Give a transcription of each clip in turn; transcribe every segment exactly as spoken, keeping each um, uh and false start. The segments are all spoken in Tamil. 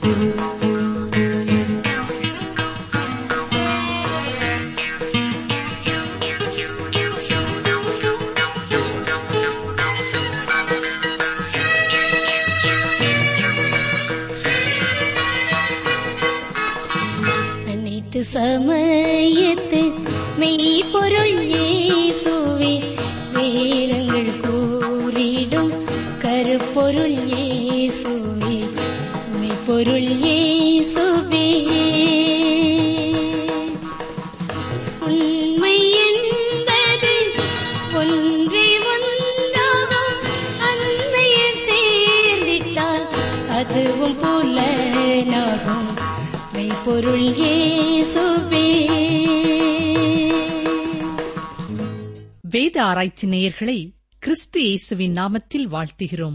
சமயத்து மெய்ப்பொருள் இயேசுவே, வேதங்கள் கூறிடும் கருப்பொருள் இயேசுவே, மெய்ப்பொருள் இயேசுவே. உண்மை என்பது ஒன்றே ஒன்றாகும், அன்மையில் சேர்ந்திட்டால் அதுவும் புலனாகும், மெய்ப்பொருள் இயேசுவே. வேத ஆராய்ச்சி நேயர்களை கிறிஸ்து இயேசுவின் நாமத்தில் வாழ்த்துகிறோம்.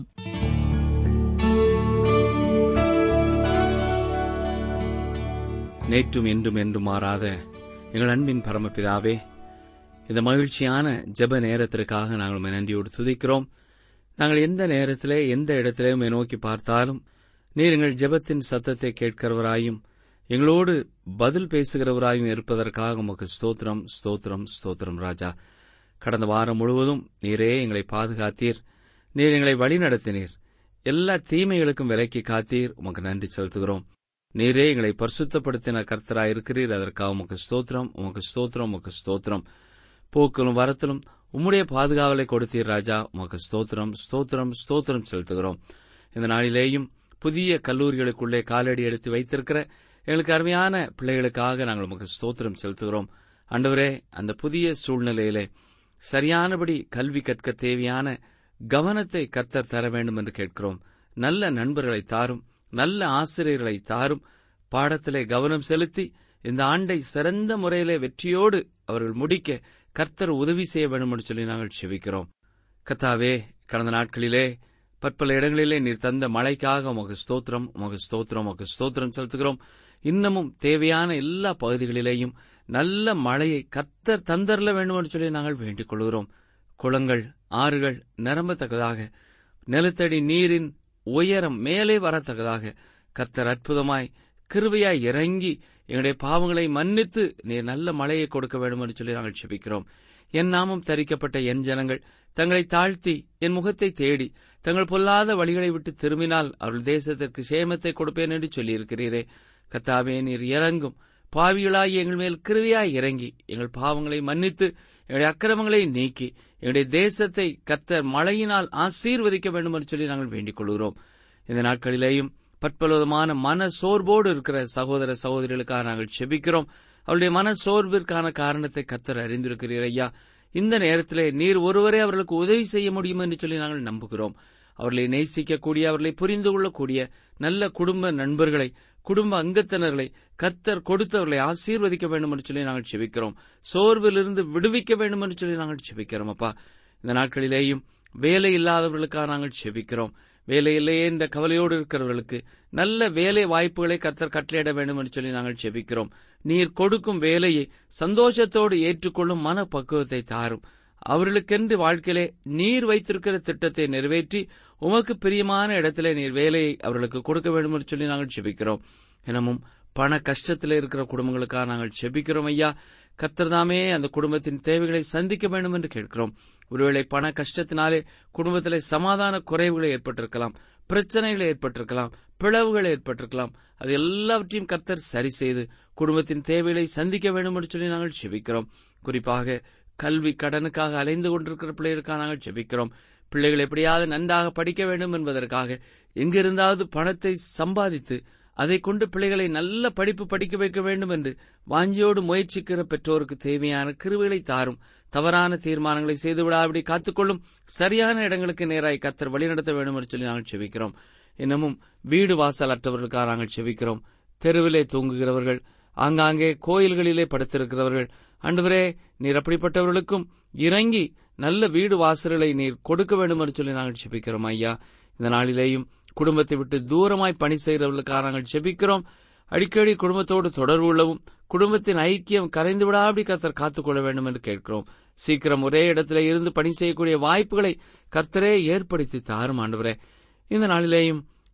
நேற்றும் என்றும் என்றும் மாறாத எங்கள் அன்பின் பரமபிதாவே, இந்த மகிழ்ச்சியான ஜெப நேரத்திற்காக நாங்கள் நன்றியோடு துதிக்கிறோம். நாங்கள் எந்த நேரத்திலே எந்த இடத்திலே உம்மை நோக்கி பார்த்தாலும் நீர் எங்கள் ஜெபத்தின் சத்தத்தை கேட்கிறவராயும் எங்களோடு பதில் பேசுகிறவராயும் இருப்பதற்காக உமக்கு ஸ்தோத்திரம், ஸ்தோத்திரம், ஸ்தோத்திரம் ராஜா. கடந்த வாரம் முழுவதும் நீரே எங்களை பாதுகாத்தீர், நீர் எங்களை வழிநடத்தினீர், எல்லா தீமைகளுக்கும் விலக்கி காத்தீர். உமக்கு நன்றி செலுத்துகிறோம். நீரே எங்களை பரிசுத்தப்படுத்தின கர்த்தராயிருக்கிறீர், அதற்காக உமக்கு ஸ்தோத்திரம், உமக்கு ஸ்தோத்திரம், உமக்கு ஸ்தோத்திரம். போக்கிலும் வரத்திலும் உம்முடைய பாதுகாவலை கொடுத்தீர் ராஜா. உமக்கு ஸ்தோத்திரம், ஸ்தோத்திரம், ஸ்தோத்திரம் செலுத்துகிறோம். இந்த நாளிலேயும் புதிய கல்லூரிகளுக்குள்ளே காலடி எடுத்து வைத்திருக்கிற எங்களுக்கு அருமையான பிள்ளைகளுக்காக நாங்கள் உமக்கு ஸ்தோத்திரம் செலுத்துகிறோம். ஆண்டவரே, அந்த புதிய சூழ்நிலையிலே சரியானபடி கல்வி கற்க தேவையான கவனத்தை கர்த்தர் தர வேண்டும் என்று கேட்கிறோம். நல்ல நண்பர்களை தாரும், நல்ல ஆசிரியர்களை தாரும், பாடத்திலே கவனம் செலுத்தி இந்த ஆண்டை சிறந்த முறையிலே வெற்றியோடு அவர்கள் முடிக்க கர்த்தர் உதவி செய்ய வேண்டும் என்று சொல்லி நாங்கள் செபிக்கிறோம். கர்த்தாவே, கடந்த நாட்களிலே பற்பல இடங்களிலே நீர் தந்த மழைக்காக உமக்கு ஸ்தோத்திரம், உமக்கு ஸ்தோத்திரம், உமக்கு ஸ்தோத்திரம் செலுத்துகிறோம். இன்னமும் தேவையான எல்லா பகுதிகளிலேயும் நல்ல மழையை கர்த்தர் தந்தரல வேண்டும் என்று சொல்லி நாங்கள் வேண்டிக் கொள்கிறோம். குளங்கள், ஆறுகள் நிரம்பத்தக்கதாக, நிலத்தடி நீரின் உயரம் மேலே வரத்தக்கதாக கர்த்தர் அற்புதமாய் கிருபையாய் இறங்கி எங்களுடைய பாவங்களை மன்னித்து நீர் நல்ல மழையை கொடுக்க வேண்டும் என்று சொல்லி நாங்கள் செபிக்கிறோம். என் நாமம் தரிக்கப்பட்ட என் ஜனங்கள் தங்களை தாழ்த்தி என் முகத்தை தேடி தங்கள் பொல்லாத வழிகளை விட்டு திரும்பினால் அவர்கள் தேசத்திற்கு சேமத்தை கொடுப்பேன் என்று சொல்லியிருக்கிறீரே. கர்த்தாவே, நீர் இறங்கும், பாவிகளாகி எங்கள் மேல் கிருபையாய் இறங்கி எங்கள் பாவங்களை மன்னித்து எங்களுடைய அக்கிரமங்களை நீக்கி எங்களுடைய தேசத்தை கர்த்தர் மழையினால் ஆசீர்வதிக்க வேண்டும் என்று சொல்லி நாங்கள் வேண்டிக் கொள்கிறோம். இந்த நாட்களிலேயும் பற்பலவிதமான மன சோர்வோடு இருக்கிற சகோதர சகோதரிகளுக்காக நாங்கள் செபிக்கிறோம். அவருடைய மன சோர்விற்கான காரணத்தை கர்த்தர் அறிந்திருக்கிறீர் ஐயா. இந்த நேரத்திலே நீர் ஒருவரே அவர்களுக்கு உதவி செய்ய முடியும் என்று சொல்லி நாங்கள் நம்புகிறோம். அவர்களை நேசிக்கக்கூடிய, அவர்களை புரிந்து கொள்ளக்கூடிய நல்ல குடும்ப நண்பர்களை, குடும்ப அங்கத்தினர்களை கர்த்தர் கொடுத்தவர்களை ஆசீர்வதிக்க வேண்டும் என்று சொல்லி நாங்கள் செபிக்கிறோம். சோர்விலிருந்து விடுவிக்க வேண்டும் என்று சொல்லி நாங்கள் செபிக்கிறோம். அப்பா, இந்த நாட்களிலேயும் வேலை இல்லாதவர்களுக்காக நாங்கள் செபிக்கிறோம். வேலை இல்லையே என்ற கவலையோடு இருக்கிறவர்களுக்கு நல்ல வேலை வாய்ப்புகளை கர்த்தர் கட்டளையிட வேண்டும் என்று சொல்லி நாங்கள் செபிக்கிறோம். நீர் கொடுக்கும் வேலையை சந்தோஷத்தோடு ஏற்றுக்கொள்ளும் மன பக்குவத்தை தாரும். அவர்களுக்கென்று வாழ்க்கையிலே நீர் வைத்திருக்கிற திட்டத்தை நிறைவேற்றி உமக்கு பிரியமான இடத்திலே நீர் வேலையை அவர்களுக்கு கொடுக்க வேண்டும் என்று சொல்லி நாங்கள் செபிக்கிறோம். எனமும் பண கஷ்டத்தில் இருக்கிற குடும்பங்களுக்காக நாங்கள் செபிக்கிறோம் ஐயா. கர்த்தர்தாமே அந்த குடும்பத்தின் தேவைகளை சந்திக்க வேண்டும் என்று கேட்கிறோம். ஒருவேளை பண கஷ்டத்தினாலே குடும்பத்திலே சமாதான குறைவுகளை ஏற்பட்டிருக்கலாம், பிரச்சனைகள் ஏற்பட்டிருக்கலாம், பிளவுகள் ஏற்பட்டிருக்கலாம். அது எல்லாவற்றையும் கர்த்தர் சரி செய்து குடும்பத்தின் தேவைகளை சந்திக்க வேண்டும் என்று சொல்லி நாங்கள் செபிக்கிறோம். குறிப்பாக கல்வி கடனுக்காக அலைந்து கொண்டிருக்கிற பிள்ளைகளுக்காக நாங்கள் செபிக்கிறோம். பிள்ளைகள் எப்படியாவது நன்றாக படிக்க வேண்டும் என்பதற்காக எங்கிருந்தாவது பணத்தை சம்பாதித்து அதை கொண்டு பிள்ளைகளை நல்ல படிப்பு படிக்க வைக்க வேண்டும் என்று வாஞ்சியோடு முயற்சிக்கிற பெற்றோருக்கு தேவையான கிருபைகளை தாரும். தவறான தீர்மானங்களை செய்துவிடாபடி காத்துக்கொள்ளும். சரியான இடங்களுக்கு நேராய் கர்த்தர் வழிநடத்த வேண்டும் என்று சொல்லி நாங்கள் செபிக்கிறோம். இன்னமும் வீடு வாசல் அற்றவர்களுக்காக நாங்கள் செபிக்கிறோம். தெருவிலே தூங்குகிறவர்கள், ஆங்காங்கே கோயில்களிலே படுத்திருக்கிறவர்கள், ஆண்டவரே நீர் அப்படிப்பட்டவர்களுக்கும் இறங்கி நல்ல வீடு வாசல்களை நீர் கொடுக்க வேண்டும் என்று சொல்லி நாங்கள் செபிக்கிறோம் ஐயா. இந்த நாளிலேயும் குடும்பத்தை விட்டு தூரமாய் பணி செய்கிறவர்களுக்காக நாங்கள் செபிக்கிறோம். அடிக்கடி குடும்பத்தோடு தொடர்பு உள்ளவும் குடும்பத்தின் ஐக்கியம் கரைந்து விடாபடி கர்த்தர் காத்துக்கொள்ள வேண்டும் என்று கேட்கிறோம். சீக்கிரம் ஒரே இடத்திலே இருந்து பணி செய்யக்கூடிய வாய்ப்புகளை கர்த்தரே ஏற்படுத்தி தாரும் ஆண்டவரே. இந்த நாளிலேயும்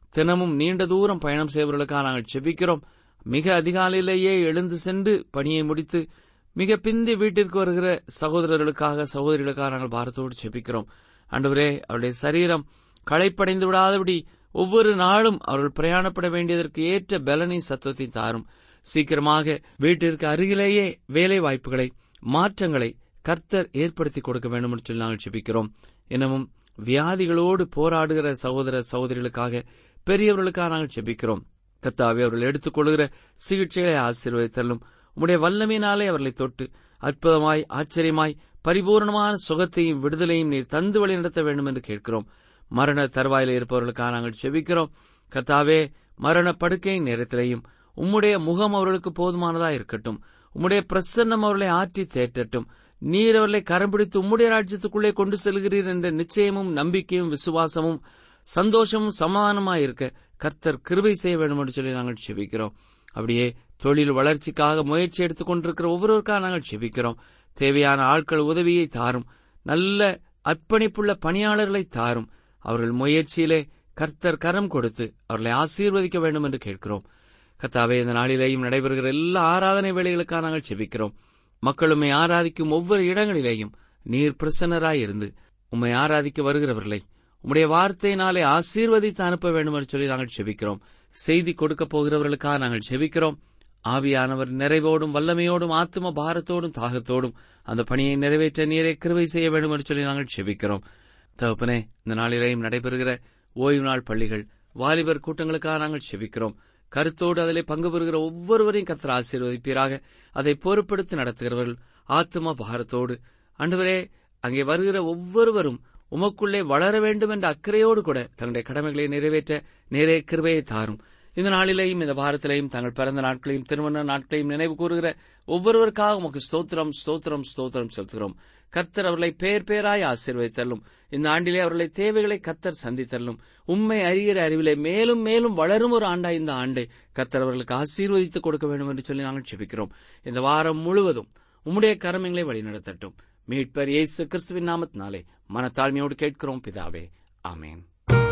தினமும் நீண்ட தூரம் பயணம் செய்வர்களுக்காக நாங்கள் செபிக்கிறோம். மிக அதிகாலையிலேயே எழுந்து சென்று பணியை முடித்து மிக பிந்தி வீட்டிற்கு வருகிற சகோதரர்களுக்காக சகோதரிகளுக்காக நாங்கள் பாரத்தோடு செபிக்கிறோம். ஆண்டவரே, அவருடைய சரீரம் களைப்படைந்து விடாதபடி ஒவ்வொரு நாளும் அவர்கள் பிரயாணப்பட வேண்டியதற்கு ஏற்ற பலனை சத்துவத்தை தாரும். சீக்கிரமாக வீட்டிற்கு அருகிலேயே வேலை வாய்ப்புகளை மாற்றங்களை கர்த்தர் ஏற்படுத்தி கொடுக்க வேண்டும் என்று சொல்லி நாங்கள் செபிக்கிறோம். இன்னமும் வியாதிகளோடு போராடுகிற சகோதர சகோதரிகளுக்காக பெரியவர்களுக்காக நாங்கள் செபிக்கிறோம். கர்த்தாவே, அவர்கள் எடுத்துக் கொள்கிற சிகிச்சைகளை ஆசீர்வதித்தலும் உம்முடைய வல்லமையினாலே அவர்களை தொட்டு அற்புதமாய் ஆச்சரியமாய் பரிபூர்ணமான சுகத்தையும் விடுதலையும் நீர் தந்து வழி நடத்த வேண்டும் என்று கேட்கிறோம். மரண தருவாயில இருப்பவர்களுக்காக நாங்கள் செபிக்கிறோம். கர்த்தாவே, மரண படுக்கை நேரத்திலேயும் உம்முடைய முகம் அவர்களுக்கு போதுமானதா இருக்கட்டும். உம்முடைய பிரசன்னம் அவர்களை ஆற்றி தேற்றட்டும். நீர் அவர்களை கரம் பிடித்து உம்முடைய ராஜ்யத்துக்குள்ளே கொண்டு செல்கிறீர் என்ற நிச்சயமும் நம்பிக்கையும் விசுவாசமும் சந்தோஷமும் சமாதானமாயிருக்க கர்த்தர் கிருபை செய்ய வேண்டும் என்று சொல்லி நாங்கள் செபிக்கிறோம். அப்படியே தொழில் வளர்ச்சிக்காக முயற்சி எடுத்துக் கொண்டிருக்கிற ஒவ்வொருவருக்காக நாங்கள் செபிக்கிறோம். தேவையான ஆட்கள் உதவியை தாரும். நல்ல அர்ப்பணிப்புள்ள பணியாளர்களை தாரும். அவர்கள் முயற்சியிலே கர்த்தர் கரம் கொடுத்து அவர்களை ஆசீர்வதிக்க வேண்டும் என்று கேட்கிறோம். கர்த்தாவே, இந்த நாளிலேயும் நடைபெறுகிற எல்லா ஆராதனை வேளைகளுக்காக நாங்கள் செபிக்கிறோம். மக்கள் உம்மை ஆராதிக்கும் ஒவ்வொரு இடங்களிலேயும் நீர் பிரசன்னராயிருந்து உம்மை ஆராதிக்க வருகிறவர்களை உம்முடைய வார்த்தையினாலே ஆசீர்வதித்து அனுப்ப வேண்டும் என்று சொல்லி நாங்கள் செபிக்கிறோம். செய்தி கொடுக்கப் போகிறவர்களுக்காக நாங்கள் செபிக்கிறோம். ஆவியானவர் நிறைவோடும் வல்லமையோடும் ஆத்தும பாரத்தோடும் தாகத்தோடும் அந்த பணியை நிறைவேற்ற நீரை கிருபை செய்ய வேண்டும் என்று சொல்லி நாங்கள் செபிக்கிறோம். தகப்பனே, இந்த நாளிலேயும் நடைபெறுகிற ஓய்வு நாள் பள்ளிகள் வாலிபர் கூட்டங்களுக்காக நாங்கள் செபிக்கிறோம். கருத்தோடு அதிலே பங்கு பெறுகிற ஒவ்வொருவரையும் கர்த்தர் ஆசீர்வதிப்பீராக. அதை பொறுப்படுத்தி நடத்துகிறவர்கள் ஆத்தும பாரத்தோடு ஆண்டவரே, அங்கே வருகிற ஒவ்வொருவரும் உமக்குள்ளே வளர வேண்டும் என்ற அக்கறையோடு கூட தங்களுடைய கடமைகளை நிறைவேற்ற நேரே கிருபையை தாரும். இந்த நாளிலேயும் இந்த வாரத்திலேயும் தங்கள் பிறந்த நாட்களையும் திருமண நாட்களையும் நினைவு கூறுகிற ஒவ்வொருவருக்காக உமக்கு ஸ்தோத்திரம் ஸ்தோத்திரம் ஸ்தோத்திரம் செலுத்துகிறோம். கர்த்தர் அவர்களை பேர் பேராய் ஆசீர்வதித்தள்ளும். இந்த ஆண்டிலே அவர்களை தேவைகளை கர்த்தர் சந்தித்தள்ளும். உண்மை அறிகிற அறிவிலே மேலும் மேலும் வளரும் ஒரு ஆண்டாய் இந்த ஆண்டை கர்த்தர் அவர்களுக்கு ஆசீர்வதித்துக் கொடுக்க வேண்டும் என்று சொல்லி நாங்கள் செபிக்கிறோம். இந்த வாரம் முழுவதும் உம்முடைய கரமங்களை வழிநடத்தட்டும். மீட்பர் இயேசு கிறிஸ்துவின் நாமத்தினாலே மனத்தாழ்மையோடு கேட்கிறோம் பிதாவே, ஆமேன்.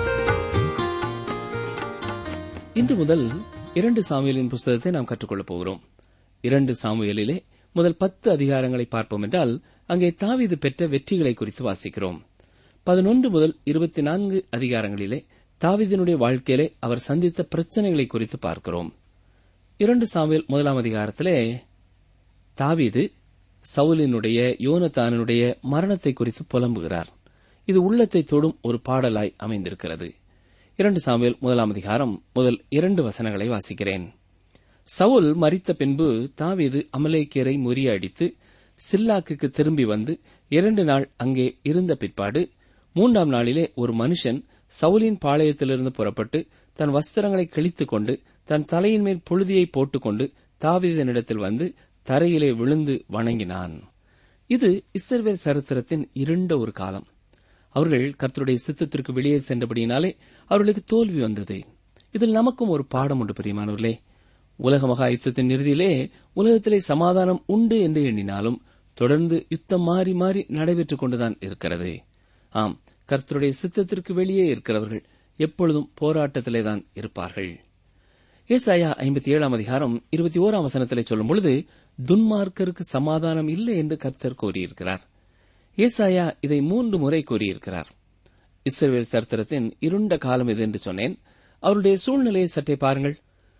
இன்று முதல் இரண்டு சாமுவேலின் புஸ்தகத்தை நாம் கற்றுக்கொள்ளப் போகிறோம். இரண்டு சாமுவேலிலே முதல் பத்து அதிகாரங்களை பார்ப்போம் என்றால் அங்கே தாவீது பெற்ற வெற்றிகளை குறித்து வாசிக்கிறோம். பதினொன்று முதல் இருபத்தி நான்கு அதிகாரங்களிலே தாவீதினுடைய வாழ்க்கையிலே அவர் சந்தித்த பிரச்சனைகளை குறித்து பார்க்கிறோம். இரண்டு சாமுவேல் முதலாம் அதிகாரத்திலே தாவீது சவுலினுடைய யோனத்தானுடைய மரணத்தை குறித்து புலம்புகிறார். இது உள்ளத்தை தொடும் ஒரு பாடலாய் அமைந்திருக்கிறது. இரண்டு சாமுவேல் முதலாம் அதிகாரம் முதல் இரண்டு வசனங்களை வாசிக்கிறேன். சவுல் மரித்த பின்பு தாவீது அமலேக்கியரை முறியடித்து சில்லாக்குக்கு திரும்பி வந்து இரண்டு நாள் அங்கே இருந்த பிற்பாடு மூன்றாம் நாளிலே ஒரு மனுஷன் சவுலின் பாளையத்திலிருந்து புறப்பட்டு தன் வஸ்திரங்களை கிழித்துக் கொண்டு தன் தலையின் மேல் புழுதியை போட்டுக்கொண்டு தாவீதினிடத்தில் வந்து தரையிலே விழுந்து வணங்கினான். இது இஸ்ரவேல் சரித்திரத்தின் இருண்ட ஒரு காலம். அவர்கள் கர்த்தருடைய சித்தத்திற்கு வெளியே சென்றபடியினாலே அவர்களுக்கு தோல்வி வந்தது. இதில் நமக்கும் ஒரு பாடம் உண்டு பிரியமானவர்களே. உலக மகா யுத்தத்தின் இறுதியிலே உலகத்திலே சமாதானம் உண்டு என்று எண்ணினாலும் தொடர்ந்து யுத்தம் மாறி மாறி நடைபெற்றுக் கொண்டுதான் இருக்கிறது. ஆம், கர்த்தருடைய சித்தத்திற்கு வெளியே இருக்கிறவர்கள் எப்பொழுதும் போராட்டத்திலேதான் இருப்பார்கள். ஏசாயா ஐம்பத்தி ஏழாம் அதிகாரம் இருபத்தி ஓராம் வசனத்திலே சொல்லும் பொழுது துன்மார்க்கருக்கு சமாதானம் இல்லை என்று கர்த்தர் கூறியிருக்கிறார். ஏசாயா இதை மூன்று முறை கூறியிருக்கிறார். இஸ்ரவேல் சரித்திரத்தின் இருண்ட காலம் இது என்று சொன்னேன். அவருடைய சூழ்நிலையை சற்றே பாருங்கள்.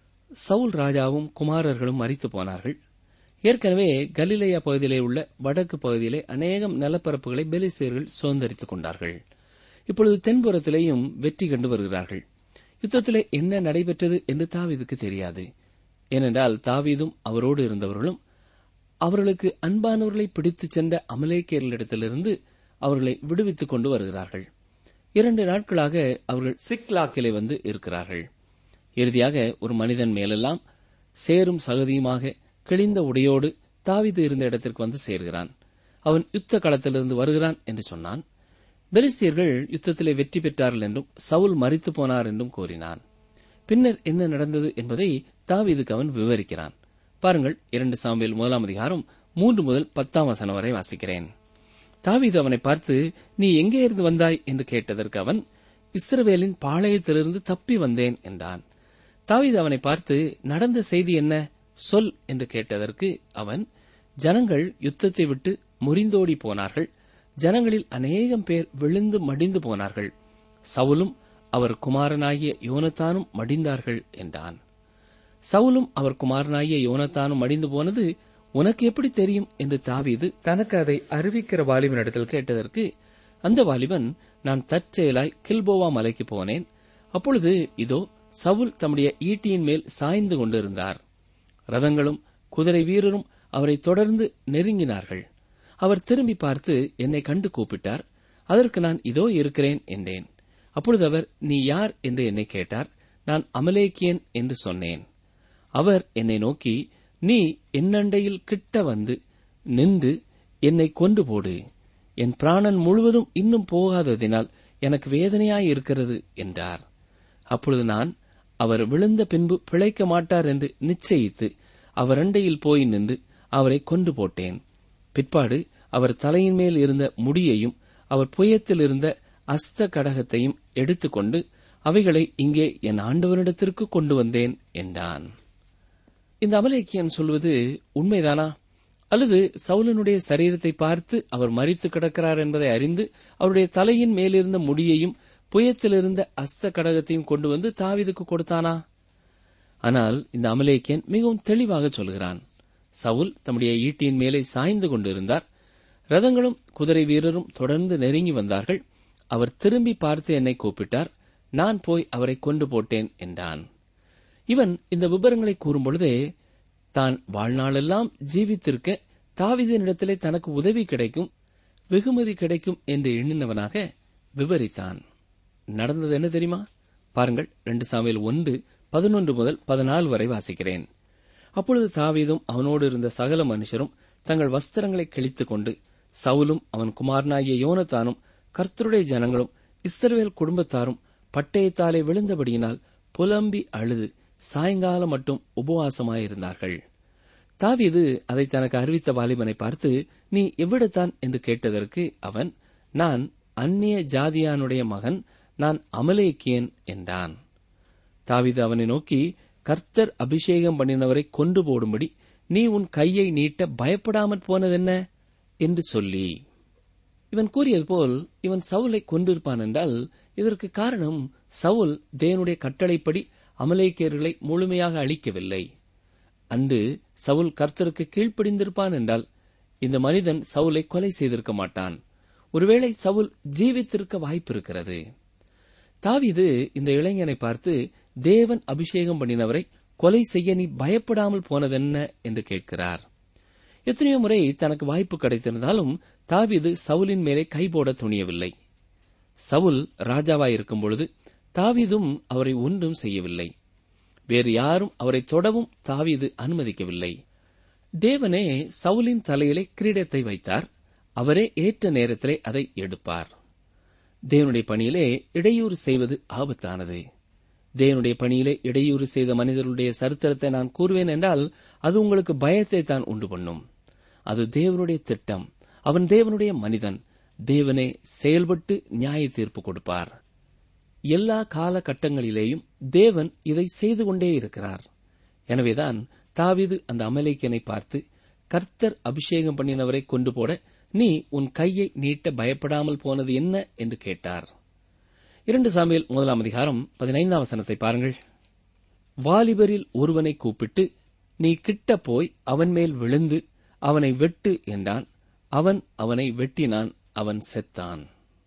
சவுல் ராஜாவும் குமாரர்களும் மரித்து போனார்கள். ஏற்கனவே கலிலேயா பகுதியிலே உள்ள வடக்கு பகுதியிலே அநேகம் நிலப்பரப்புகளை பெலிஸ்தேயர்கள் சுதந்திரித்துக் கொண்டார்கள். இப்பொழுது தென்புறத்திலேயும் வெற்றி கண்டு வருகிறார்கள். யுத்தத்திலே என்ன நடைபெற்றது என்று தாவீதுக்கு தெரியாது. ஏனென்றால் தாவீதும் அவரோடு இருந்தவர்களும் அவர்களுக்கு அன்பானவர்களை பிடித்துச் சென்ற அமலேக்கியர்களிடத்திலிருந்து அவர்களை விடுவித்துக் கொண்டு வருகிறார்கள். இரண்டு நாட்களாக அவர்கள் சிக்லாக்கிலே வந்து இருக்கிறார்கள். இறுதியாக ஒரு மனிதன் மேலெல்லாம் சேரும் சகதியுமாக கிழிந்த உடையோடு தாவீது இருந்த இடத்திற்கு வந்து சேர்கிறான். அவன் யுத்த களத்திலிருந்து வருகிறான் என்று சொன்னான். பெலிஸ்தியர்கள் யுத்தத்திலே வெற்றி பெற்றார்கள் என்றும் சவுல் மரித்து போனார் என்றும் கூறினான். பின்னர் என்ன நடந்தது என்பதை தாவீதுக்கு அவன் விவரிக்கிறான். பாருங்கள், இரண்டு சாமுவேல் முதலாம் அதிகாரம் மூன்று முதல் பத்தாம் வசனம் வரை வாசிக்கிறேன். தாவீது அவனை பார்த்து, நீ எங்கே இருந்து வந்தாய் என்று கேட்டதற்கு அவன், இஸ்ரவேலின் பாளையத்திலிருந்து தப்பி வந்தேன் என்றான். தாவீது அவனை பார்த்து, நடந்த செய்தி என்ன, சொல் என்று கேட்டதற்கு அவன், ஜனங்கள் யுத்தத்தை விட்டு முறிந்தோடி போனார்கள். ஜனங்களில் அநேகம் பேர் விழுந்து மடிந்து போனார்கள். சவுலும் அவர் குமாரனாகிய யோனத்தானும் மடிந்தார்கள் என்றான். சவுலும் அவர் குமாரனாகிய யோனத்தானும் மடிந்து போனது உனக்கு எப்படி தெரியும் என்று தாவீது தனக்கு அதை அறிவிக்கிற வாலிபனிடத்தில் கேட்டதற்கு அந்த வாலிபன், நான் தற்செயலாய் கில்போவா மலைக்கு போனேன். அப்பொழுது இதோ சவுல் தம்முடைய ஈட்டியின் மேல் சாய்ந்து கொண்டிருந்தார். ரதங்களும் குதிரை வீரரும் அவரை தொடர்ந்து நெருங்கினார்கள். அவர் திரும்பி பார்த்து என்னை கண்டு கூப்பிட்டார். அதற்கு நான் இதோ இருக்கிறேன் என்றேன். அப்பொழுது அவர், நீ யார் என்று என்னை கேட்டார். நான் அமலேக்கியன் என்று சொன்னேன். அவர் என்னை நோக்கி, நீ என்னண்டையில் கிட்ட வந்து நின்று என்னை கொண்டு போடு. என் பிராணன் முழுவதும் இன்னும் போகாததினால் எனக்கு வேதனையாயிருக்கிறது என்றார். அப்பொழுது நான், அவர் விழுந்த பின்பு பிழைக்க மாட்டார் என்று நிச்சயித்து அவர் அண்டையில் போய் நின்று அவரை கொண்டு போட்டேன். பிற்பாடு அவர் தலையின் மேல் இருந்த முடியையும் அவர் புயத்தில் இருந்த அஸ்த கடகத்தையும் எடுத்துக்கொண்டு அவைகளை இங்கே என் ஆண்டவனிடத்திற்கு கொண்டு வந்தேன் என்றான். இந்த அமலேக்கியன் சொல்வது உண்மைதானா? அல்லது சவுலனுடைய சரீரத்தை பார்த்து அவர் மரித்து கிடக்கிறார் என்பதை அறிந்து அவருடைய தலையின் மேலிருந்த முடியையும் புயத்திலிருந்த அஸ்த கடகத்தையும் கொண்டு வந்து தாவீதுக்கு கொடுத்தானா? ஆனால் இந்த அமலேக்கியன் மிகவும் தெளிவாக சொல்கிறான். சவுல் தம்முடைய ஈட்டியின் மேலே சாய்ந்து கொண்டிருந்தார். ரதங்களும் குதிரை வீரரும் தொடர்ந்து நெருங்கி வந்தார்கள். அவர் திரும்பி பார்த்து என்னை கூப்பிட்டார். நான் போய் அவரை கொண்டு போட்டேன் என்றான். இவன் இந்த விபரங்களை கூறும்பொழுதே தான் வாழ்நாளெல்லாம் ஜீவித்திருக்க தாவீதினிடத்திலே தனக்கு உதவி கிடைக்கும், வெகுமதி கிடைக்கும் என்று எண்ணினவனாக விவரித்தான். நடந்தது என்ன தெரியுமா? பாருங்கள், இரண்டு சாமுவேல் ஒன்று பதினொன்று முதல் பதினாலு வரை வாசிக்கிறேன். அப்பொழுது தாவீதும் அவனோடு இருந்த சகல மனுஷரும் தங்கள் வஸ்திரங்களை கிழித்துக் கொண்டு, சவுலும் அவன் குமாரனாகிய யோனத்தானும் கர்த்தருடைய ஜனங்களும் இஸ்ரவேல் குடும்பத்தாரும் பட்டயத்தாலே விழுந்தபடியினால் புலம்பி அழுது சாயங்காலம் மட்டும் உபவாசமாயிருந்தார்கள். தாவீது அதை தனக்கு அறிவித்த வாலிபனை பார்த்து, நீ எவ்விடத்தான் என்று கேட்டதற்கு அவன், நான் அந்நிய ஜாதியானுடைய மகன், நான் அமலேக்கியன் என்றான். தாவீது அவனை நோக்கி, கர்த்தர் அபிஷேகம் பண்ணினவரை கொண்டு போடும்படி நீ உன் கையை நீட்ட பயப்படாமற் போனதென்ன என்று சொல்லி, இவன் கூறியது போல் இவன் சவுலை கொண்டிருப்பான் என்றால் இதற்கு காரணம் சவுல் தேவனுடைய கட்டளைப்படி அமலேக்கியர்களை முழுமையாக அழிக்கவில்லை. அன்று சவுல் கர்த்தருக்கு கீழ்ப்படிந்திருப்பான் என்றால் இந்த மனிதன் சவுலை கொலை செய்திருக்க மாட்டான். ஒருவேளை சவுல் ஜீவித்திருக்க வாய்ப்பிருக்கிறது. தாவீது இந்த இளைஞனை பார்த்து, தேவன் அபிஷேகம் பண்ணினவரை கொலை செய்ய நீ பயப்படாமல் போனதென்ன என்று கேட்கிறார். எத்தனையோ முறை தனக்கு வாய்ப்பு கிடைத்திருந்தாலும் தாவீது சவுலின் மேலே கைபோட துணியவில்லை. சவுல் ராஜாவாயிருக்கும் பொழுது தாவீதும் அவரை ஒன்றும் செய்யவில்லை. வேறு யாரும் அவரை தொடவும் தாவீது அனுமதிக்கவில்லை. தேவனே சவுலின் தலையிலே கிரீடத்தை வைத்தார். அவரே ஏற்ற நேரத்திலே அதை எடுப்பார். தேவனுடைய பணியிலே இடையூறு செய்வது ஆபத்தானது. தேவனுடைய பணியிலே இடையூறு செய்த மனிதர்களுடைய சரித்திரத்தை நான் கூறுவேன் என்றால் அது உங்களுக்கு பயத்தை தான் உண்டு பண்ணும். அது தேவனுடைய திட்டம். அவன் தேவனுடைய மனிதன். தேவனே செயல்பட்டு நியாய தீர்ப்பு கொடுப்பார். எல்லா காலகட்டங்களிலேயும் தேவன் இதை செய்து கொண்டே இருக்கிறார். எனவேதான் தாவீது அந்த அமலேக்கியனை பார்த்து, கர்த்தர் அபிஷேகம் பண்ணினவரை கொண்டு போட நீ உன் கையை நீட்ட பயப்படாமல் போனது என்ன என்று கேட்டார். இரண்டு சாமுவேல் முதலாம் அதிகாரம் பதினைந்தாம் வசனத்தை பாருங்கள். வாலிபரில் ஒருவனை கூப்பிட்டு, நீ கிட்ட போய் அவன் மேல் விழுந்து அவனை வெட்டு என்றான். அவன் அவனை வெட்டினான். அவன் செத்தான்.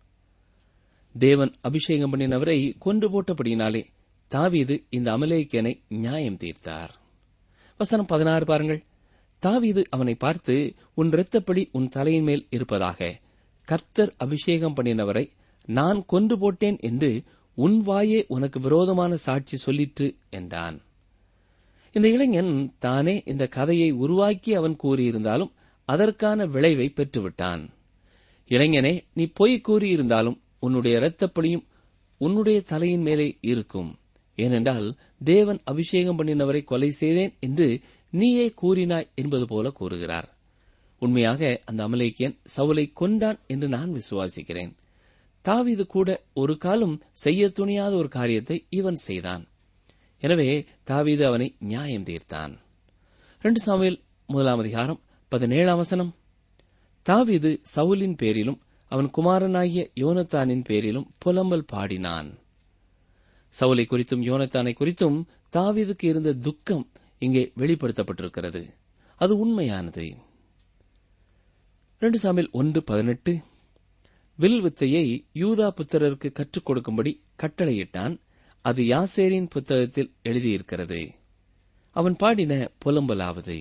தேவன் அபிஷேகம் பண்ணினவரை கொன்று போட்டபடியினாலே தாவீது இந்த அமலேக்கியனை நியாயம் தீர்த்தார். வசனம் பதினாறு பாருங்கள். தாவீது அவனை பார்த்து, உன் இரத்தப்பழி உன் தலையின் மேல் இருப்பதாக, கர்த்தர் அபிஷேகம் பண்ணினவரை நான் கொன்று போட்டேன் என்று உன் வாயே உனக்கு விரோதமான சாட்சி சொல்லிற்று என்றான். இந்த இளைஞன் தானே இந்த கதையை உருவாக்கி அவன் கூறியிருந்தாலும் அதற்கான விளைவை பெற்றுவிட்டான். இளைஞனே, நீ பொய் கூறியிருந்தாலும் உன்னுடைய இரத்தப்பழியும் உன்னுடைய தலையின் மேலே இருக்கும். ஏனென்றால் தேவன் அபிஷேகம் பண்ணினவரை கொலை செய்தேன் என்று நீயே கூறினாய் என்பது போல கூறுகிறார். உண்மையாக அந்த அமலேக்கியன் சவுலை கொண்டான் என்று நான் விசுவாசிக்கிறேன். தாவீது கூட ஒரு காலம் செய்ய துணியாத ஒரு காரியத்தை இவன் செய்தான். எனவே தாவீது அவனை நியாயம் தீர்த்தான். இரண்டு சாமுவேல் முதலாம் அதிகாரம் பதினேழாம் வசனம். தாவீது சவுலின் பேரிலும் அவன் குமாரனாகிய யோனத்தானின் பேரிலும் புலம்பல் பாடினான். சவுலை குறித்தும் யோனத்தானை குறித்தும் தாவீதுக்கு இருந்த துக்கம் இங்கே வெளிப்படுத்தப்பட்டிருக்கிறது. அது உண்மையானது. இரண்டு சாமுவேல் ஒன்று பதினெட்டு. வில் வித்தையை யூதா புத்திரருக்கு கற்றுக் கொடுக்கும்படி கட்டளையிட்டான். அது யாசேரின் புத்தகத்தில் எழுதியிருக்கிறது. அவன் பாடின புலம்பலாவது.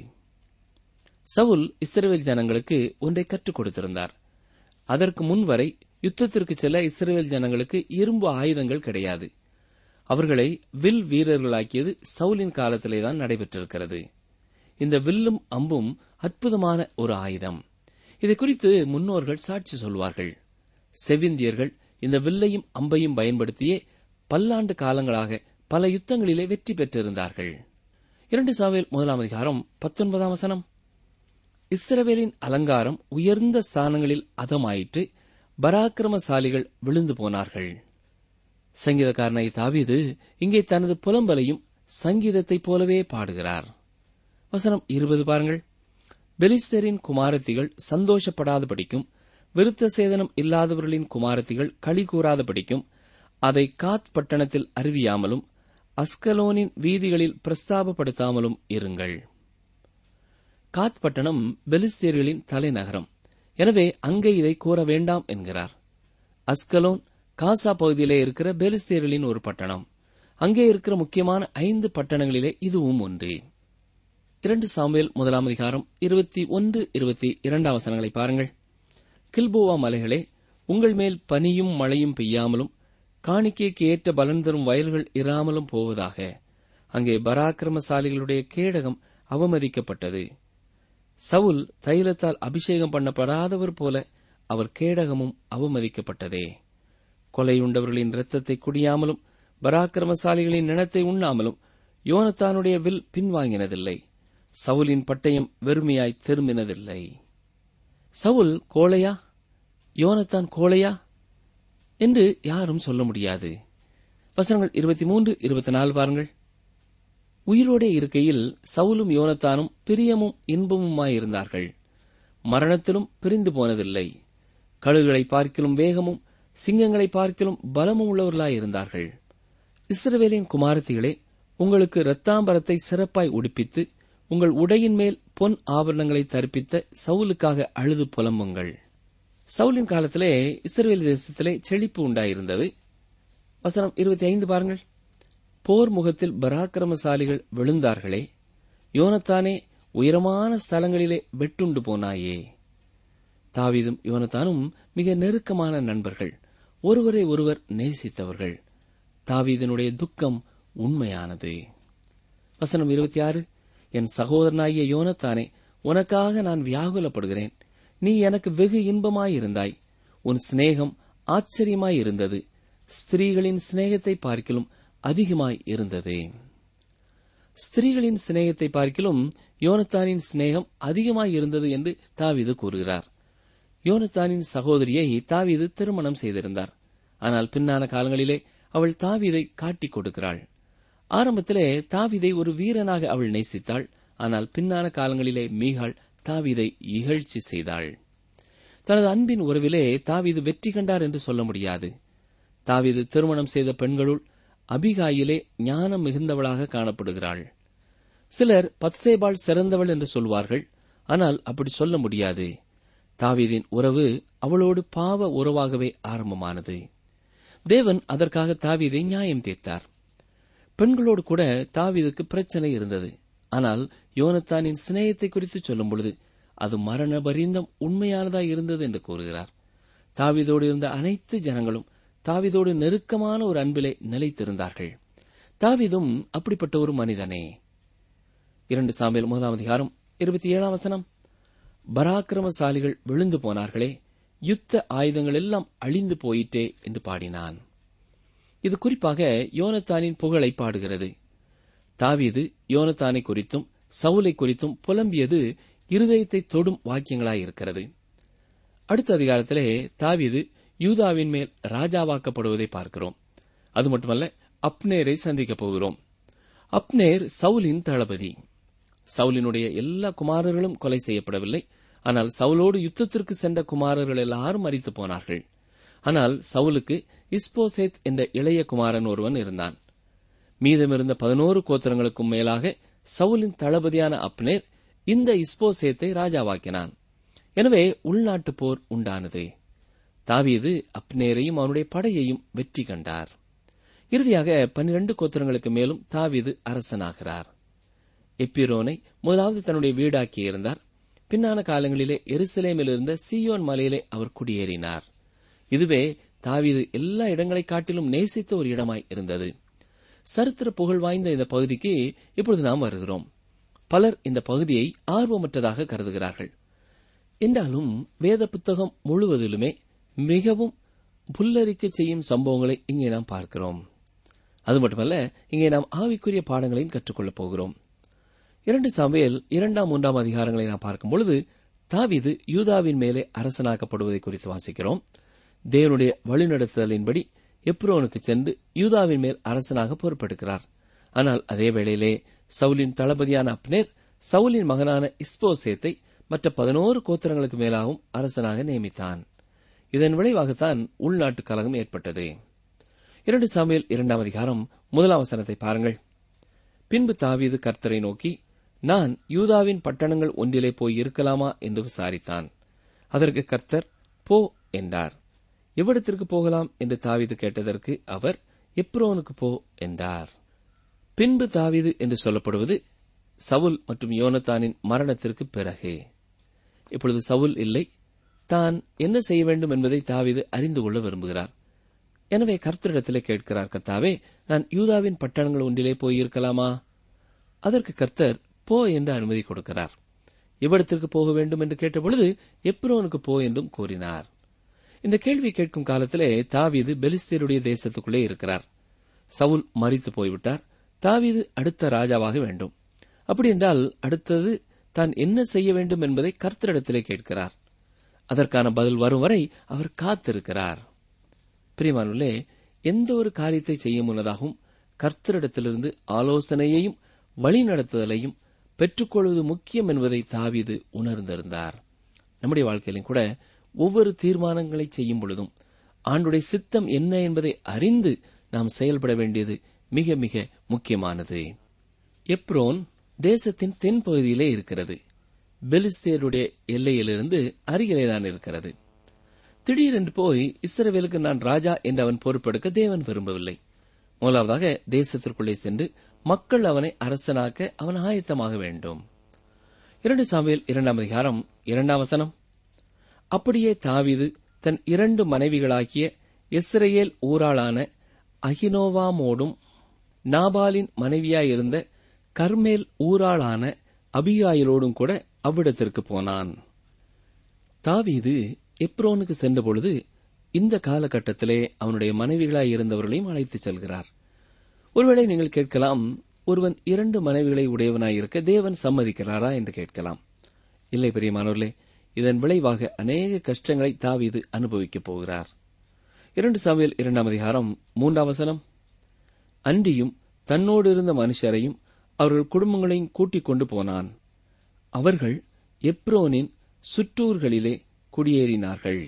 சவுல் இஸ்ரவேல் ஜனங்களுக்கு ஒன்றை கற்றுக் கொடுத்திருந்தார். அதற்கு முன்வரை யுத்தத்திற்கு செல்ல இஸ்ரவேல் ஜனங்களுக்கு இரும்பு ஆயுதங்கள் கிடையாது. அவர்களை வில் வீரர்களாக்கியது சவுலின் காலத்திலேதான் நடைபெற்றிருக்கிறது. இந்த வில்லும் அம்பும் அற்புதமான ஒரு ஆயுதம். இதை குறித்து முன்னோர்கள் சாட்சி சொல்வார்கள். செவிந்தியர்கள் இந்த வில்லையும் அம்பையும் பயன்படுத்தியே பல்லாண்டு காலங்களாக பல யுத்தங்களிலே வெற்றி பெற்றிருந்தார்கள். இரண்டு சாமுவேல் முதலாம் அதிகாரம் பத்தொன்பதாம் வசனம். இஸ்ரவேலின் அலங்காரம் உயர்ந்த ஸ்தானங்களில் அதமாயிற்று, பராக்கிரமசாலிகள் விழுந்து போனார்கள். சங்கீதக்காரனாய் தாவீது இங்கே தனது புலம்பலையும் சங்கீதத்தைப் போலவே பாடுகிறார். வசனம் இருபது பாருங்கள். பெலிஸ்தரின் குமாரத்திகள் சந்தோஷப்படாதபடிக்கும், விருத்த சேதனம் இல்லாதவர்களின் குமாரத்திகள் களி கூறாதபடிக்கும், அதை காத் பட்டணத்தில் அறிவியாமலும் அஸ்கலோனின் வீதிகளில் பிரஸ்தாபப்படுத்தாமலும் இருங்கள். காத் பட்டணம் பெலிஸ்தேர்களின் தலைநகரம். எனவே அங்கே இதை கூற வேண்டாம் என்கிறார். அஸ்கலோன் காசா பகுதியிலே இருக்கிற பெலிஸ்தேர்களின் ஒரு பட்டணம். அங்கே இருக்கிற முக்கியமான ஐந்து பட்டணங்களிலே இதுவும் ஒன்று. இரண்டு சாமுவேல் முதலாம் அதிகாரம் இருபத்தி ஒன்று இருபத்தி இரண்டாம் வசனங்களை பாருங்கள். கில்போவா மலைகளே, உங்கள் மேல் பனியும் மழையும் பெய்யாமலும் காணிக்கைக்கு ஏற்ற பலன் தரும் வயல்கள் இராமலும் போவதாக. அங்கே பராக்கிரமசாலிகளுடைய கேடகம் அவமதிக்கப்பட்டது. சவுல் தைலத்தால் அபிஷேகம் பண்ணப்படாதவர் போல அவர் கேடகமும் அவமதிக்கப்பட்டதே. கொலையுண்டவர்களின் இரத்தத்தை குடியாமலும் பராக்கிரமசாலிகளின் நினத்தை உண்ணாமலும் யோனத்தானுடைய வில் பின்வாங்கினதில்லை. சவுலின் பட்டயம் வெறுமையாய் திரும்பினதில்லை. சவுல் கோழையா, யோனத்தான் கோழையா என்று யாரும் சொல்ல முடியாது. வசனங்கள் இருபத்தி மூன்று இருபத்தி நாலு பாருங்கள். உயிரோடே இருக்கையில் சவுலும் யோனத்தானும் பிரியமும் இன்பமுமாயிருந்தார்கள். மரணத்திலும் பிரிந்து போனதில்லை. கழுகுகளை பார்க்கிலும் வேகமும் சிங்கங்களை பார்க்கிலும் பலமும் உள்ளவர்களாயிருந்தார்கள். இஸ்ரவேலின் குமாரத்திகளே, உங்களுக்கு இரத்தாம்பரத்தை சிறப்பாய் உடுப்பித்து உங்கள் உடையின் மேல் பொன் ஆபரணங்களை தரிப்பித்த சவுலுக்காக அழுது புலம்புங்கள். சவுலின் காலத்திலே இஸ்ரவேல் தேசத்திலே செழிப்பு உண்டாயிருந்தது. வசனம் இருபத்தி ஐந்து பாருங்கள். போர் முகத்தில் பராக்கிரமசாலிகள் விழுந்தார்களே, யோனத்தானே உயரமான ஸ்தலங்களிலே வெட்டுண்டு போனாயே. தாவீதும் யோனத்தானும் மிக நெருக்கமான நண்பர்கள், ஒருவரை ஒருவர் நேசித்தவர்கள். தாவீதினுடைய துக்கம் உண்மையானது. வசனம் இருபத்தி ஆறு. என் சகோதரனாகிய யோனத்தானே, உனக்காக நான் வியாகுலப்படுகிறேன். நீ எனக்கு வெகு இன்பமாயிருந்தாய். உன் சிநேகம் ஆச்சரியமாயிருந்தது. ஸ்திரீகளின் சிநேகத்தை பார்க்கிலும் அதிகமாய் இருந்தது. ஸ்திரீகளின் சிநேகத்தை பார்க்கிலும் யோனத்தானின் சிநேகம் அதிகமாய் இருந்தது என்று தாவீது கூறுகிறார். யோனத்தானின் சகோதரியை தாவீது திருமணம் செய்திருந்தார். ஆனால் பின்னான காலங்களிலே அவள் தாவீதை காட்டிக் கொடுக்கிறாள். ஆரம்பத்திலே தாவீதை ஒரு வீரனாக அவள் நேசித்தாள். ஆனால் பின்னான காலங்களிலே மீகாள் தாவீதை இகழ்ச்சி செய்தாள். தனது அன்பின் உறவிலே தாவீது வெற்றி கண்டார் என்று சொல்ல முடியாது. தாவீது திருமணம் செய்த பெண்களுள் அபிகாயிலே ஞானம் மிகுந்தவளாக காணப்படுகிறாள். சிலர் பத்சேபாள் சிறந்தவள் என்று சொல்வார்கள். ஆனால் அப்படி சொல்ல முடியாது. தாவீதின் உறவு அவளோடு பாவ உறவாகவே ஆரம்பமானது. தேவன் அதற்காக தாவீதை நியாயம் தீர்த்தார். பெண்களோடு கூட தாவீதுக்கு பிரச்சனை இருந்தது. ஆனால் யோனத்தானின் சிநேகத்தை குறித்து சொல்லும் பொழுது அது மரண பரியந்தம் உண்மையானதாய் இருந்தது என்று கூறுகிறார். தாவீதோடு இருந்த அனைத்து ஜனங்களும் தாவீதோடு நெருக்கமான ஒரு அன்பிலே நிலைத்திருந்தார்கள். தாவீதும் அப்படிப்பட்ட ஒரு மனிதனே. இரண்டு சாமுவேல் முதலாம் அதிகாரம் இருபத்தி ஏழாம் வசனம். பராக்கிரமசாலிகள் விழுந்து போனார்களே, யுத்த ஆயுதங்கள் எல்லாம் அழிந்து போயிட்டே என்று பாடினான். இது குறிப்பாக யோனத்தானின் புகழை பாடுகிறது. தாவீது யோனத்தானை குறித்தும் சவுலை குறித்தும் புலம்பியது இருதயத்தை தொடும் வாக்கியங்களாயிருக்கிறது. அடுத்த அதிகாரத்திலே தாவீது யூதாவின் மேல் ராஜாவாக்கப்படுவதை பார்க்கிறோம். அது மட்டுமல்ல, அப்னேரை சந்திக்கப் போகிறோம். அப்னேர் சவுலின் தளபதி. சவுலினுடைய எல்லா குமாரர்களும் கொலை செய்யப்படவில்லை. ஆனால் சவுலோடு யுத்தத்திற்கு சென்ற குமாரர்கள் எல்லாரும் மரித்து போனார்கள். ஆனால் சவுலுக்கு இஸ்போசேத் என்ற இளைய குமாரன் ஒருவன் இருந்தான். மீதமிருந்த பதினோரு கோத்திரங்களுக்கும் மேலாக சவுலின் தளபதியான அப்னேர் இந்த இஸ்போசேத்தை ராஜாவாக்கினான். எனவே உள்நாட்டு போர் உண்டானது. தாவீது அப்னேரையும் அவனுடைய படையையும் வெற்றி கண்டார். இறுதியாக பன்னிரண்டு கோத்திரங்களுக்கு மேலும் தாவீது அரசனாகிறார். எப்பிரோனை முதலாவது தன்னுடைய வீடாக்கியிருந்தார். பின்னான காலங்களிலே எருசலேமில் இருந்த சீயோன் மலையிலே அவர் குடியேறினார். இதுவே தாவீது எல்லா இடங்களை காட்டிலும் நேசித்த ஒரு இடமாய் இருந்தது. சரித்திர புகழ் வாய்ந்த இந்த பகுதிக்கு இப்பொழுது நாம் வருகிறோம். பலர் இந்த பகுதியை ஆர்வமற்றதாக கருதுகிறார்கள். என்றாலும் வேத புத்தகம் முழுவதிலுமே மிகவும் புல்லரிக்க செய்யும் சம்பவங்களை இங்கே நாம் பார்க்கிறோம். அது மட்டுமல்ல, இங்கே நாம் ஆவிக்குரிய பாடங்களையும் கற்றுக்கொள்ளப் போகிறோம். இரண்டு சாமுவேல் இரண்டாம் மூன்றாம் அதிகாரங்களை நாம் பார்க்கும் பொழுது தாவீது யூதாவின் மேலே அரசனாக்கப்படுவதை குறித்து வாசிக்கிறோம். தேவனுடைய வழிநடத்துதலின்படி எப்ரோனுக்கு சென்று யூதாவின் மேல் அரசனாக பொறுப்பெடுக்கிறார். ஆனால் அதே வேளையிலே சவுலின் தளபதியான அப்னேர் சவுலின் மகனான இஸ்போசேத்தை மற்ற பதினோரு கோத்திரங்களுக்கு மேலாகவும் அரசனாக நியமித்தான். இதன் விளைவாகத்தான் உள்நாட்டு கலகம் ஏற்பட்டது. இரண்டு சாமுவேல் இரண்டாம் அதிகாரம் முதலாம் வசனத்தை பாருங்கள். பின்பு தாவீது கர்த்தரை நோக்கி, நான் யூதாவின் பட்டணங்கள் ஒன்றிலே போய் இருக்கலாமா என்று விசாரித்தான். அதற்கு கர்த்தர், போ என்றார். எவ்விடத்திற்கு போகலாம் என்று தாவீது கேட்டதற்கு அவர், எப்ரோனுக்கு போ என்றார். பின்பு தாவீது என்று சொல்லப்படுவது சவுல் மற்றும் யோனத்தானின் மரணத்திற்கு பிறகு. இப்பொழுது சவுல் இல்லை. தான் என்ன செய்ய வேண்டும் என்பதை தாவீது அறிந்து கொள்ள விரும்புகிறார். எனவே கர்த்தரிடத்திலே கேட்கிறார், கர்த்தாவே, நான் யூதாவின் பட்டணங்கள் ஒன்றிலே போயிருக்கலாமா? அதற்கு கர்த்தர் போ என்று அனுமதி கொடுக்கிறார். எவ்விடத்திற்கு போக வேண்டும் என்று கேட்டபொழுது எப்ரோனுக்கு போ என்றும் கூறினார். இந்த கேள்வி கேட்கும் காலத்திலே தாவீது பெலிஸ்தீருடைய தேசத்துக்குள்ளே இருக்கிறார். சவுல் மரித்து போய்விட்டார். தாவீது அடுத்த ராஜாவாக வேண்டும். அப்படி என்றால் அடுத்தது தான் என்ன செய்ய வேண்டும் என்பதை கர்த்தரிடத்திலே கேட்கிறார். அதற்கான பதில் வரும் வரை அவர் காத்திருக்கிறார். பிரியமானவர்களே, எந்த ஒரு காரியத்தை செய்ய முன்னதாகவும் கர்த்தரிடத்திலிருந்து ஆலோசனையையும் வழிநடத்துதலையும் பெற்றுக்கொள்வது முக்கியம் என்பதை தாவீது உணர்ந்திருந்தார். நம்முடைய வாழ்க்கையிலும் கூட ஒவ்வொரு தீர்மானங்களை செய்யும் பொழுதும் ஆண்டுடைய சித்தம் என்ன என்பதை அறிந்து நாம் செயல்பட வேண்டியது மிக மிக முக்கியமானது. எப்ரோன் தேசத்தின் தென்பகுதியிலே இருக்கிறது. பெலிஸ்தேருடைய எல்லையிலிருந்து அருகிலேதான் இருக்கிறது. திடீரென்று போய் இஸ்ரவேலுக்கு நான் ராஜா என்று அவன் பொறுப்பெடுக்க தேவன் விரும்பவில்லை. முதலாவதாக தேசத்திற்குள்ளே சென்று மக்கள் அவனை அரசனாக்க அவன் ஆயத்தமாக வேண்டும். இரண்டு சாமுவேல் இரண்டாம் அதிகாரம் இரண்டாம் வசனம். அப்படியே தாவீது தன் இரண்டு மனைவிகளாகிய இஸ்ரவேல் ஊராளான அகினோவாமோடும் நாபாலின் மனைவியாயிருந்த கர்மேல் ஊராளான அபிகாயிலோடும் கூட அவ்விடத்திற்கு போனான். தாவீது எப்ரோனுக்கு சென்றபொழுது இந்த காலகட்டத்திலே அவனுடைய மனைவிகளாயிருந்தவர்களையும் அழைத்துச் செல்கிறார். ஒருவேளை நீங்கள் கேட்கலாம், ஒருவன் இரண்டு மனைவிகளை உடையவனாயிருக்க தேவன் சம்மதிக்கிறாரா என்று கேட்கலாம். இல்லை பிரியமானவர்களே, இதன் விளைவாக அநேக கஷ்டங்களை தாவீது அனுபவிக்கப் போகிறார். இரண்டு சாமுவேல் இரண்டாம் அதிகாரம் மூன்றாம் வசனம். அன்றியும் தன்னோடு இருந்த மனுஷரையும் அவர்கள் குடும்பங்களையும் கூட்டிக் கொண்டு போனான். அவர்கள் எப்ரோனின் சுற்றூர்களிலே குடியேறினார்கள்.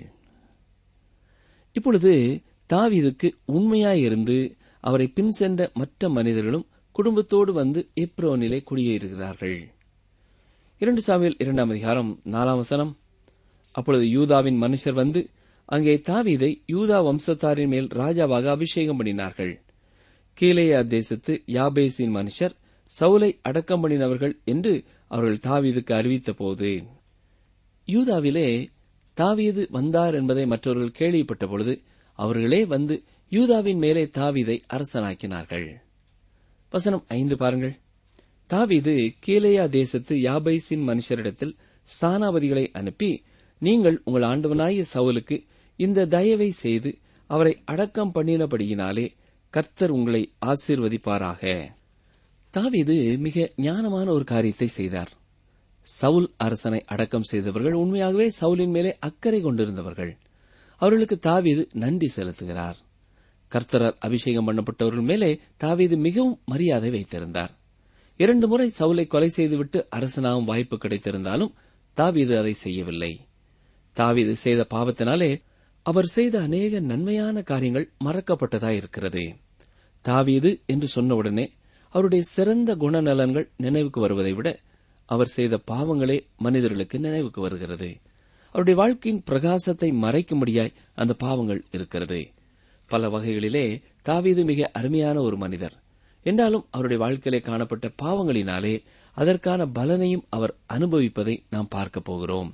இப்பொழுது தாவீதுக்கு உண்மையாயிருந்து அவரை பின் சென்ற மற்ற மனிதர்களும் குடும்பத்தோடு வந்து எப்ரோனிலே குடியேறுகிறார்கள். இரண்டு சாமுவேல் இரண்டாம் அதிகாரம் நாலாம் வசனம். அப்பொழுது யூதாவின் மனுஷர் வந்து அங்கே தாவீதை யூதா வம்சத்தாரின் மேல் ராஜாவாக அபிஷேகம் பண்ணினார்கள். கீலேயா தேசத்து யாபேசின் மனுஷர் சவுலை அடக்கம் பண்ணினவர்கள் என்று அவர்கள் தாவீதுக்கு அறிவித்த போது, யூதாவிலே தாவீது வந்தார் என்பதை மற்றவர்கள் கேள்விப்பட்ட பொழுது அவர்களே வந்து யூதாவின் மேலே தாவீதை அரசனாக்கினார்கள். வசனம் ஐந்து பாருங்கள். தாவீது கீலேயா தேசத்து யாபேசின் மனுஷரிடத்தில் ஸ்தானாபதிகளை அனுப்பி, நீங்கள் உங்கள் ஆண்டவனாகிய சவுலுக்கு இந்த தயவை செய்து அவரை அடக்கம் பண்ணினபடியினாலே கர்த்தர் உங்களை ஆசீர்வதிப்பாராக. தாவீது மிக ஞானமான ஒரு காரியத்தை செய்தார். சவுல் அரசனை அடக்கம் செய்தவர்கள் உண்மையாகவே சவுலின் மேலே அக்கறை கொண்டிருந்தவர்கள். அவர்களுக்கு தாவீது நன்றி செலுத்துகிறார். கர்த்தரால் அபிஷேகம் பண்ணப்பட்டவர்கள் மேலே தாவீது மிகவும் மரியாதை வைத்திருந்தார். இரண்டு முறை சவுலை கொலை செய்துவிட்டு அரசனாகும் வாய்ப்பு கிடைத்திருந்தாலும் தாவீது அதை செய்யவில்லை. தாவீது செய்த பாவத்தினாலே அவர் செய்த அநேக நன்மையான காரியங்கள் மறக்கப்பட்டதாயிருக்கிறது. தாவீது என்று சொன்னவுடனே அவருடைய சிறந்த குணநலன்கள் நினைவுக்கு வருவதை விட அவர் செய்த பாவங்களே மனிதர்களுக்கு நினைவுக்கு வருகிறது. அவருடைய வாழ்க்கையின் பிரகாசத்தை மறைக்கும்படியாய் அந்த பாவங்கள் இருக்கிறது. பல வகைகளிலே தாவீது மிக அருமையான ஒரு மனிதர் என்றாலும் அவருடைய வாழ்க்கையிலே காணப்பட்ட பாவங்களினாலே அதற்கான பலனையும் அவர் அனுபவிப்பதை நாம் பார்க்க போகிறோம்.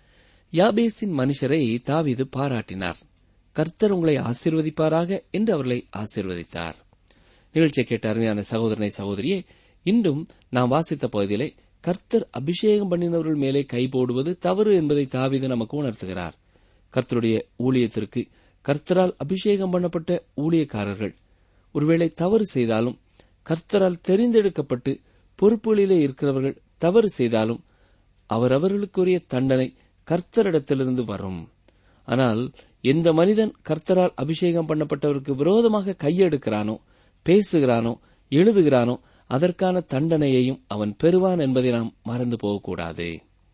யாபேசின் மனுஷரை தாவீது பாராட்டினார். கர்த்தர் உங்களை ஆசீர்வதிப்பாராக என்று அவர்களை ஆசீர்வதித்தார். நிகழ்ச்சியை கேட்ட அருமையான சகோதரனை சகோதரியே, இன்றும் நாம் வாசித்த பகுதியிலே கர்த்தர் அபிஷேகம் பண்ணினவர்கள் மேலே கை போடுவது தவறு என்பதை தாவீது நமக்கு உணர்த்துகிறார். கர்த்தருடைய ஊழியத்திற்கு கர்த்தரால் அபிஷேகம் பண்ணப்பட்ட ஊழியக்காரர்கள் ஒருவேளை தவறு செய்தாலும், கர்த்தரால் தெரிந்தெடுக்கப்பட்டு பொறுப்புகளிலே இருக்கிறவர்கள் தவறு செய்தாலும் அவரவர்களுக்குரிய தண்டனை கர்த்தரிடத்திலிருந்து வரும். ஆனால் எந்த மனிதன் கர்த்தரால் அபிஷேகம் பண்ணப்பட்டவருக்கு விரோதமாக கையெடுக்கிறானோ, பேசுகிறானோ, எழுதுகிறானோ அதற்கான தண்டனையையும் அவன் பெறுவான் என்பதை நாம் மறந்து போகக்கூடாது.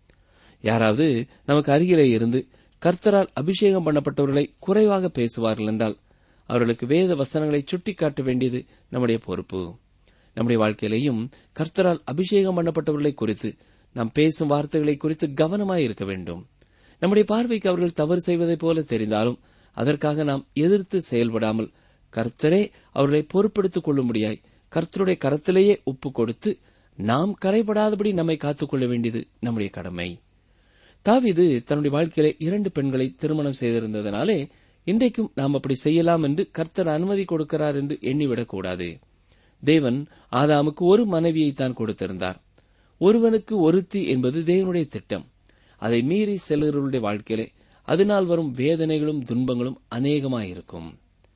யாராவது நமக்கு அருகிலே இருந்து கர்த்தரால் அபிஷேகம் பண்ணப்பட்டவர்களை குறைவாக பேசுவார்கள் என்றால் அவர்களுக்கு வேத வசனங்களை சுட்டிக்காட்ட வேண்டியது நம்முடைய பொறுப்பு. நம்முடைய வாழ்க்கையிலேயும் கர்த்தரால் அபிஷேகம் பண்ணப்பட்டவர்களை குறித்து நாம் பேசும் வார்த்தைகளை குறித்து கவனமாய் இருக்க வேண்டும். நம்முடைய பார்வைக்கு அவர்கள் தவறு செய்வதைப் போல தெரிந்தாலும் அதற்காக நாம் எதிர்த்து செயல்படாமல் கர்த்தரே அவர்களை பொறுப்பெடுத்துக் கொள்ளும்படியாய் கர்த்தருடைய கரத்திலேயே ஒப்புக் கொடுத்து நாம் கரைபடாதபடி நம்மை காத்துக்கொள்ள வேண்டியது நம்முடைய கடமை. தாவீது தன்னுடைய வாழ்க்கையிலே இரண்டு பெண்களை திருமணம் செய்திருந்ததனாலே இன்றைக்கும் நாம் அப்படி செய்யலாம் என்று கர்த்தர் அனுமதி கொடுக்கிறார் என்று எண்ணிவிடக்கூடாது. தேவன் ஆதாமுக்கு ஒரு மனைவியை தான் கொடுத்திருந்தார். ஒருவனுக்கு ஒருத்தி என்பது தேவனுடைய திட்டம். அதை மீறி சிலருடைய வாழ்க்கையிலே அதனால் வரும் வேதனைகளும் துன்பங்களும் அநேகமாயிருக்கும்.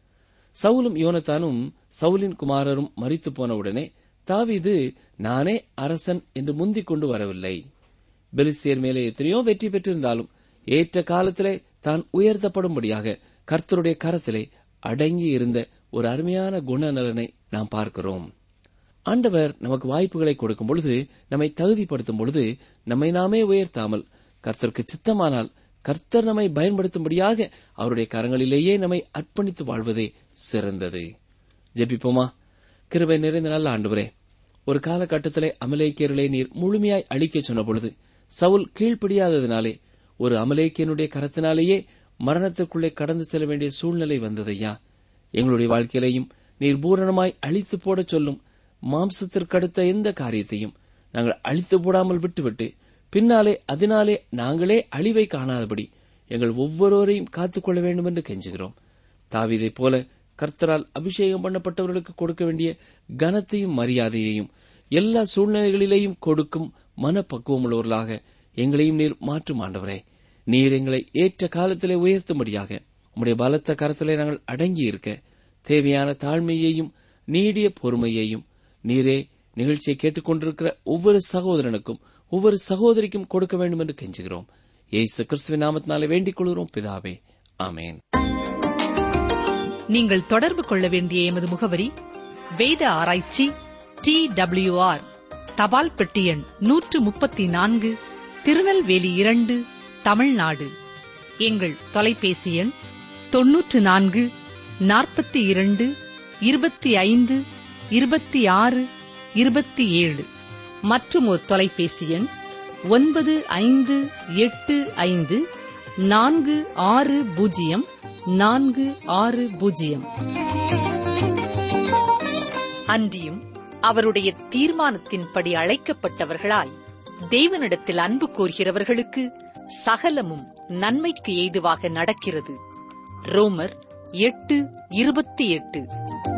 சவுலும் யோனத்தானும் சவுலின் குமாரரும் மரித்து போனவுடனே தாவீது நானே அரசன் என்று முந்திக் கொண்டு வரவில்லை. பெலிஸ்தியர் மேலே எத்தனையோ வெற்றி பெற்றிருந்தாலும் ஏற்ற காலத்திலே தான் உயர்த்தப்படும்படியாக கர்த்தருடைய கரத்திலே அடங்கி இருந்த ஒரு அருமையான குணநலனை நாம் பார்க்கிறோம். ஆண்டவர் நமக்கு வாய்ப்புகளை கொடுக்கும் பொழுது, நம்மை தகுதிப்படுத்தும் பொழுது நம்மை நாமே உயர்த்தாமல் கர்த்தருக்கு சித்தமானால் கர்த்தர் நம்மை பயன்படுத்தும்படியாக அவருடைய கரங்களிலேயே நம்மை அர்ப்பணித்து வாழ்வதே சிறந்தது. ஜெபிப்போமா. கிருபை நிறைந்த நல்ல ஆண்டவரே, ஒரு காலகட்டத்திலே அமலேக்கியர்களை நீர் முழுமையாய் அழிக்க சொன்ன பொழுது சவுல் கீழ்ப்படியாததினாலே ஒரு அமலேக்கியனுடைய கரத்தினாலேயே மரணத்திற்குள்ளே கடந்து செல்ல வேண்டிய சூழ்நிலை வந்ததையா. எங்களுடைய வாழ்க்கையிலையும் நீர் பூரணமாய் அழித்து போட சொல்லும் மாம்சத்திற்கடுத்த எந்த காரியத்தையும் நாங்கள் அழித்து போடாமல் விட்டுவிட்டு பின்னாலே அதனாலே நாங்களே அழிவை காணாதபடி எங்கள் ஒவ்வொருவரையும் காத்துக்கொள்ள வேண்டும் என்று கெஞ்சுகிறோம். தாவீதைப் போல கர்த்தரால் அபிஷேகம் பண்ணப்பட்டவர்களுக்கு கொடுக்க வேண்டிய கனத்தையும் மரியாதையையும் எல்லா சூழ்நிலைகளிலேயும் கொடுக்கும் மனப்பக்குவம் உள்ளவர்களாக எங்களையும் நீர் மாற்றும் ஆண்டவரே. நீர் எங்களை ஏற்ற காலத்திலே உயர்த்தும்படியாக உம்முடைய பலத்த கரத்திலே நாங்கள் அடங்கி இருக்க தேவையான தாழ்மையையும் நீடிய பொறுமையையும் நீரே நிகழ்ச்சியை கேட்டுக் கொண்டிருக்கிற ஒவ்வொரு சகோதரனுக்கும் ஒவ்வொரு சகோதரிக்கும் கொடுக்க வேண்டும் என்று கெஞ்சுகிறோம். இயேசு கிறிஸ்துவின் நாமத்தினாலே வேண்டிக் கொள்கிறோம் பிதாவே, ஆமென். நீங்கள் தொடர்பு கொள்ள வேண்டிய எமது முகவரி வேத ஆராய்ச்சி டி டபிள்யூ ஆர் தபால் பெட்டி எண் நூற்று முப்பத்தி நான்கு, திருநெல்வேலி இரண்டு, தமிழ்நாடு. எங்கள் தொலைபேசி எண் தொன்னூற்று நான்கு நாற்பத்தி இரண்டு இருபத்தி ஐந்து இருபத்தி ஆறு இருபத்தி ஏழு மற்றும் ஒரு தொலைபேசி எண் ஒன்பது ஐந்து எட்டு ஐந்து நான்கு ஆறு பூஜ்ஜியம் நான்கு ஆறு பூஜ்ஜியம். அன்றியும் அவருடைய தீர்மானத்தின்படி அழைக்கப்பட்டவர்களாய் தேவனிடத்தில் அன்பு கோருகிறவர்களுக்கு சகலமும் நன்மைக்கு ஏதுவாக நடக்கிறது. ரோமர் எட்டு இருபத்தி எட்டு.